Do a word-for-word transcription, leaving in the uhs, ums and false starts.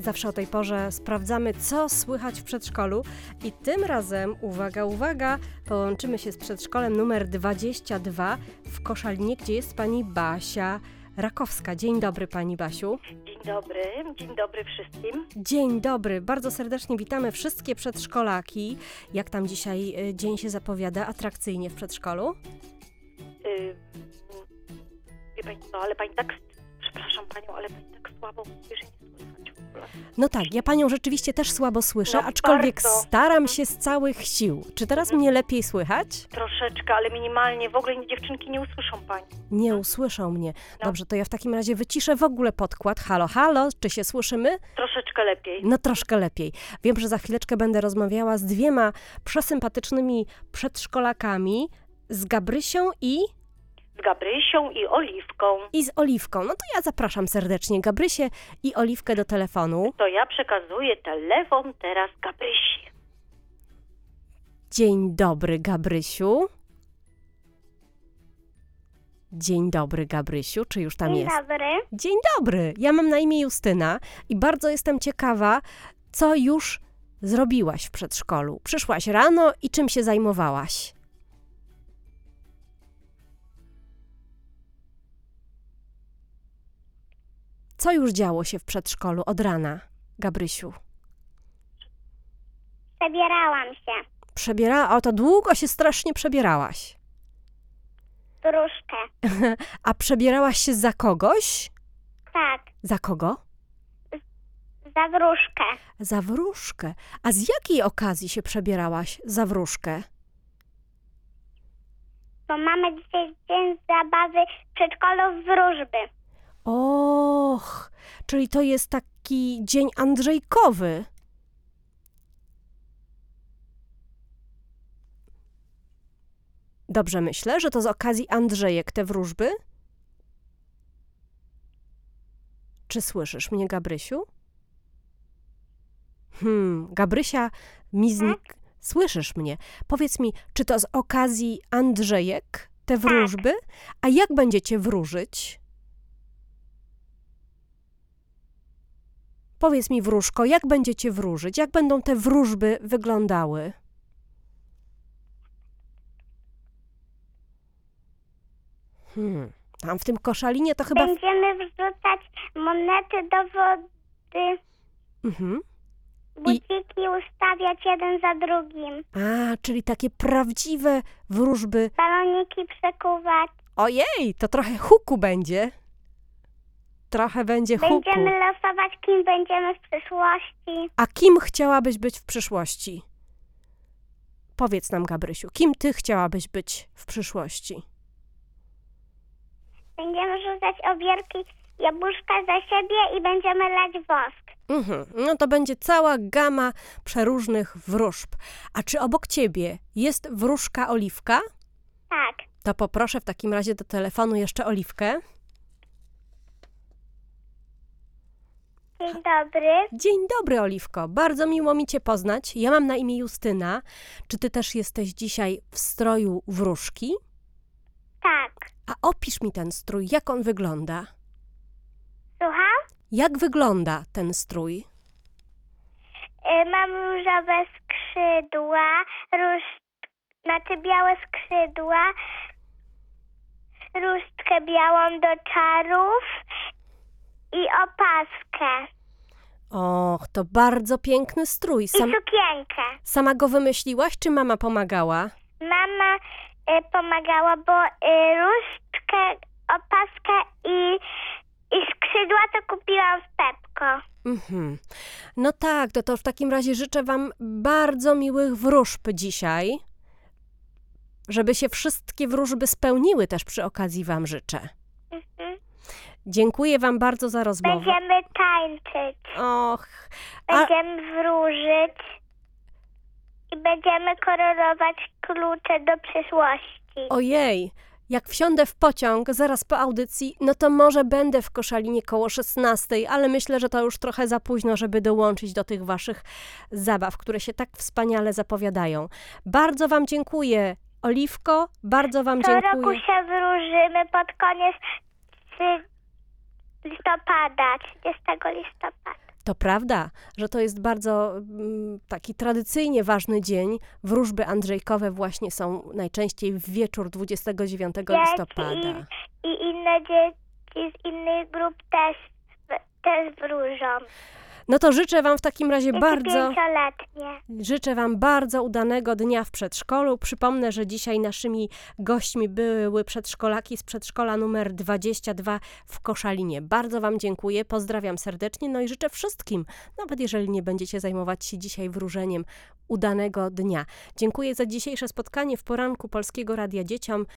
Zawsze o tej porze sprawdzamy, co słychać w przedszkolu i tym razem, uwaga, uwaga, połączymy się z przedszkolem numer dwadzieścia dwa w Koszalinie, gdzie jest pani Basia Rakowska. Dzień dobry, pani Basiu. Dzień dobry, dzień dobry wszystkim. Dzień dobry, bardzo serdecznie witamy wszystkie przedszkolaki. Jak tam dzisiaj y, dzień się zapowiada atrakcyjnie w przedszkolu? Yy, wie pani co, ale pani tak, przepraszam panią, ale pani tak słabo mówi, że nie słychać w ogóle. No tak, ja panią rzeczywiście też słabo słyszę, No aczkolwiek bardzo. staram się z całych sił. Czy teraz mnie lepiej słychać? Troszeczkę, ale minimalnie, w ogóle dziewczynki nie usłyszą pani. Nie usłyszą mnie. No. Dobrze, to ja w takim razie wyciszę w ogóle podkład. Halo, halo, czy się słyszymy? Troszeczkę lepiej. No troszkę lepiej. Wiem, że za chwileczkę będę rozmawiała z dwiema przesympatycznymi przedszkolakami, z Gabrysią i... Z Gabrysią i Oliwką. i z Oliwką. No to ja zapraszam serdecznie Gabrysię i Oliwkę do telefonu. To ja przekazuję telefon teraz Gabrysi. Dzień dobry, Gabrysiu. Dzień dobry, Gabrysiu. Czy już tam Dzień jest? dobry. Dzień dobry. Ja mam na imię Justyna i bardzo jestem ciekawa, co już zrobiłaś w przedszkolu. Przyszłaś rano i czym się zajmowałaś? Co już działo się w przedszkolu od rana, Gabrysiu? Przebierałam się. Przebiera... O, to długo się strasznie przebierałaś. Wróżkę. A przebierałaś się za kogoś? Tak, Za kogo? za wróżkę. Za wróżkę. A z jakiej okazji się przebierałaś za wróżkę? Bo mamy dzisiaj dzień zabawy w przedszkolu wróżby. Och, czyli to jest taki dzień Andrzejkowy. Dobrze myślę, że to z okazji Andrzejek te wróżby? Czy słyszysz mnie, Gabrysiu? Hmm, Gabrysia mi znik... Słyszysz mnie? Powiedz mi, czy to z okazji Andrzejek te wróżby? A jak będziecie wróżyć? Powiedz mi, wróżko, jak będziecie wróżyć? Jak będą te wróżby wyglądały? Hmm, tam w tym Koszalinie to chyba... Będziemy wrzucać monety do wody, Mhm. buciki ustawiać jeden za drugim, A, czyli takie prawdziwe wróżby. baloniki przekuwać. Ojej, to trochę huku będzie. Trochę będzie huku. Będziemy losować, kim będziemy w przyszłości. A kim chciałabyś być w przyszłości? Powiedz nam, Gabrysiu, kim ty chciałabyś być w przyszłości? Będziemy rzucać obierki jabłuszka za siebie i będziemy lać wosk. Mhm. No to będzie cała gama przeróżnych wróżb. A czy obok ciebie jest wróżka Oliwka? Tak. To poproszę w takim razie do telefonu jeszcze Oliwkę. Dzień dobry. Dzień dobry, Oliwko. Bardzo miło mi cię poznać. Ja mam na imię Justyna. Czy ty też jesteś dzisiaj w stroju wróżki? Tak. A opisz mi ten strój, jak on wygląda? Słucham? Jak wygląda ten strój? Y, Mam różowe skrzydła, róż... znaczy białe skrzydła, różdżkę białą do czarów i opaskę. Och, to bardzo piękny strój. I Sam, sukienkę. sama go wymyśliłaś, czy mama pomagała? Mama y, pomagała, bo y, różdżkę, opaskę i, i skrzydła to kupiłam w Pepko. Mhm. No tak, to, to w takim razie życzę wam bardzo miłych wróżb dzisiaj. Żeby się wszystkie wróżby spełniły też przy okazji wam życzę. Mhm. Dziękuję wam bardzo za rozmowę. Będziemy tańczyć, Och, a, będziemy wróżyć i będziemy kolorować klucze do przyszłości. ojej, jak wsiądę w pociąg zaraz po audycji, no to może będę w Koszalinie koło szesnastej, ale myślę, że to już trochę za późno, żeby dołączyć do tych waszych zabaw, które się tak wspaniale zapowiadają. Bardzo wam dziękuję, Oliwko, bardzo wam Co roku dziękuję. się wróżymy pod koniec listopada, trzydziestego listopada. To prawda, że to jest bardzo mm, taki tradycyjnie ważny dzień. Wróżby andrzejkowe właśnie są najczęściej w wieczór dwudziestego dziewiątego listopada. I, I inne dzieci z innych grup też, też wróżą. No to życzę wam w takim razie Dzieci bardzo... pięcioletnie. Życzę wam bardzo udanego dnia w przedszkolu. Przypomnę, że dzisiaj naszymi gośćmi były przedszkolaki z przedszkola numer dwadzieścia dwa w Koszalinie. Bardzo wam dziękuję, pozdrawiam serdecznie, no i życzę wszystkim, nawet jeżeli nie będziecie zajmować się dzisiaj wróżeniem, udanego dnia. Dziękuję za dzisiejsze spotkanie w poranku Polskiego Radia Dzieciom.